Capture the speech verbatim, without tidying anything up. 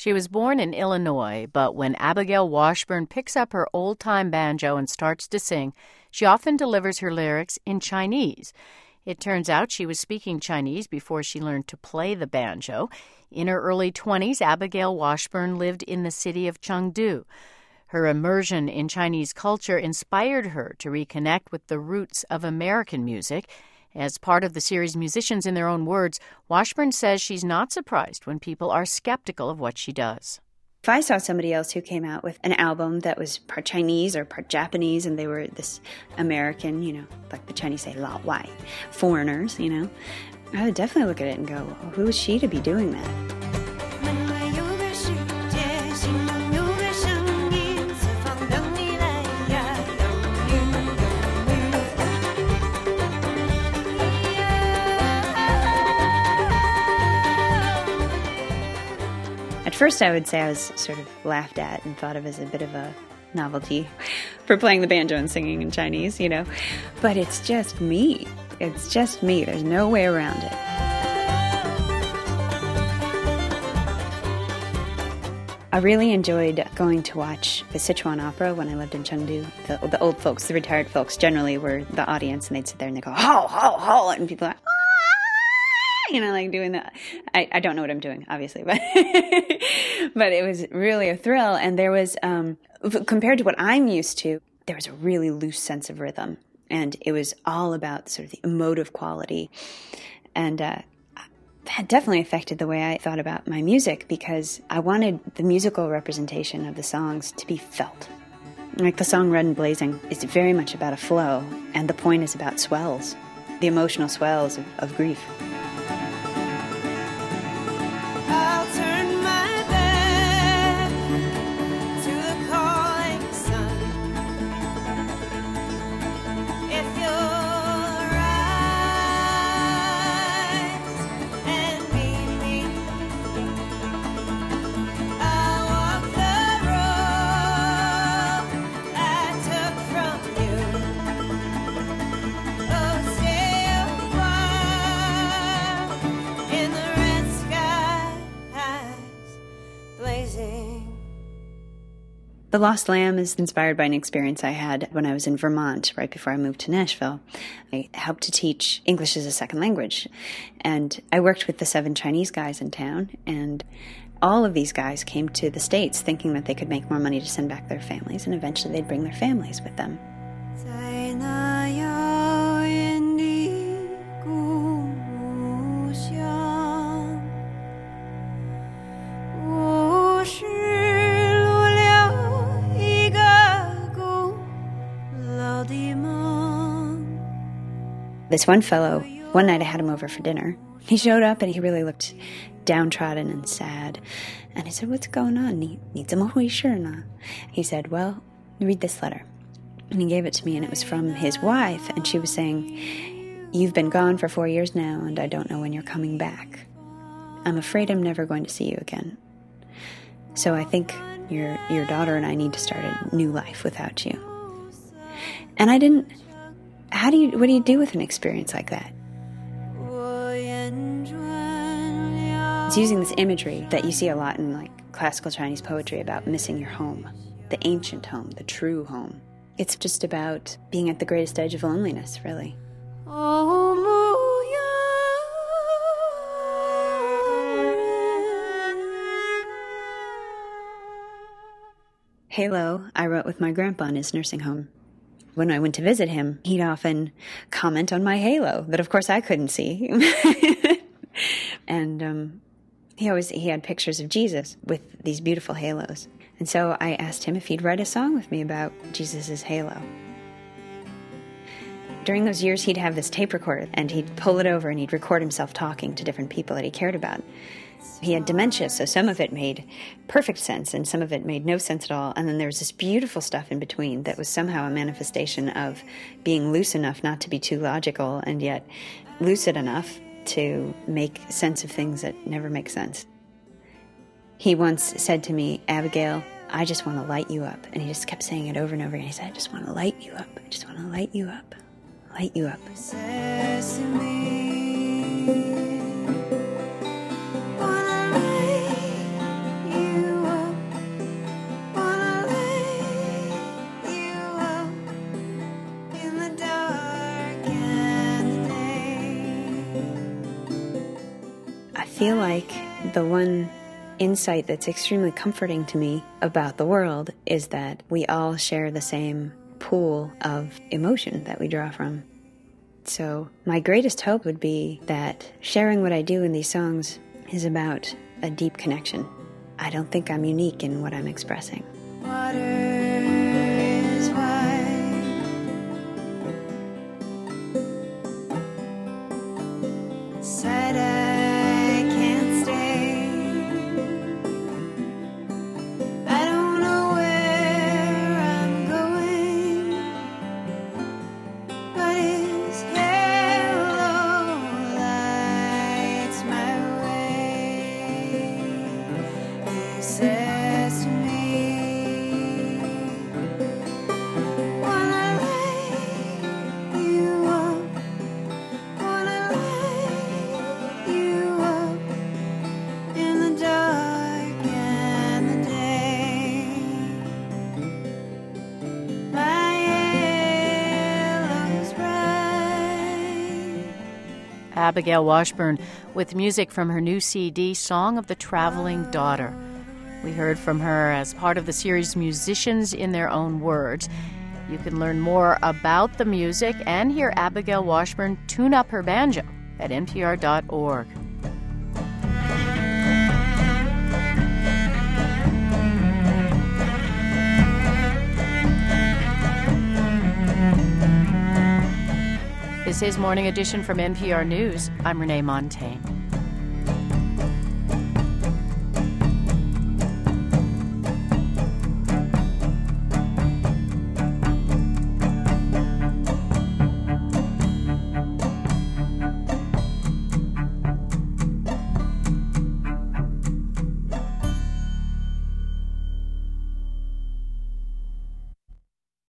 She was born in Illinois, but when Abigail Washburn picks up her old-time banjo and starts to sing, she often delivers her lyrics in Chinese. It turns out she was speaking Chinese before she learned to play the banjo. In her early twenties, Abigail Washburn lived in the city of Chengdu. Her immersion in Chinese culture inspired her to reconnect with the roots of American music. As part of the series Musicians in Their Own Words, Washburn says she's not surprised when people are skeptical of what she does. If I saw somebody else who came out with an album that was part Chinese or part Japanese and they were this American, you know, like the Chinese say, lao wai, foreigners, you know, I would definitely look at it and go, well, who is she to be doing that? At first, I would say I was sort of laughed at and thought of as a bit of a novelty for playing the banjo and singing in Chinese, you know. But it's just me. It's just me. There's no way around it. I really enjoyed going to watch the Sichuan opera when I lived in Chengdu. The, the old folks, the retired folks, generally were the audience, and they'd sit there and they'd go, ho, ho, ho, and people are like, you know, like doing that. I, I don't know what I'm doing, obviously, but but it was really a thrill. And there was, um, compared to what I'm used to, there was a really loose sense of rhythm. And it was all about sort of the emotive quality. And uh, that definitely affected the way I thought about my music, because I wanted the musical representation of the songs to be felt. Like the song Red and Blazing is very much about a flow, and the point is about swells, the emotional swells of, of grief. The Lost Lamb is inspired by an experience I had when I was in Vermont, right before I moved to Nashville. I helped to teach English as a second language, and I worked with the seven Chinese guys in town, and all of these guys came to the States thinking that they could make more money to send back their families, and eventually they'd bring their families with them. This one fellow, one night I had him over for dinner. He showed up and he really looked downtrodden and sad. And I said, what's going on? He, he said, well, read this letter. And he gave it to me, and it was from his wife. And she was saying, you've been gone for four years now, and I don't know when you're coming back. I'm afraid I'm never going to see you again. So I think your your daughter and I need to start a new life without you. And I didn't... How do you, what do you do with an experience like that? It's using this imagery that you see a lot in like classical Chinese poetry about missing your home, the ancient home, the true home. It's just about being at the greatest edge of loneliness, really. Halo, I wrote with my grandpa in his nursing home. When I went to visit him, he'd often comment on my halo that, of course, I couldn't see. and um, he always he had pictures of Jesus with these beautiful halos. And so I asked him if he'd write a song with me about Jesus' halo. During those years, he'd have this tape recorder, and he'd pull it over, and he'd record himself talking to different people that he cared about. He had dementia, so some of it made perfect sense, and some of it made no sense at all. And then there was this beautiful stuff in between that was somehow a manifestation of being loose enough not to be too logical, and yet lucid enough to make sense of things that never make sense. He once said to me, Abigail, I just want to light you up. And he just kept saying it over and over again. He said, I just want to light you up. I just want to light you up. Light you up. Wanna light you feel like the one insight that's extremely comforting to me about the world is that we all share the same pool of emotion that we draw from. So my greatest hope would be that sharing what I do in these songs is about a deep connection. I don't think I'm unique in what I'm expressing. Water is wide. Said I can't stay. I don't know where I'm going, but his halo lights my way. He says to me, Abigail Washburn with music from her new C D, Song of the Traveling Daughter. We heard from her as part of the series Musicians in Their Own Words. You can learn more about the music and hear Abigail Washburn tune up her banjo at N P R dot org. This is Morning Edition from N P R News. I'm Renee Montaigne.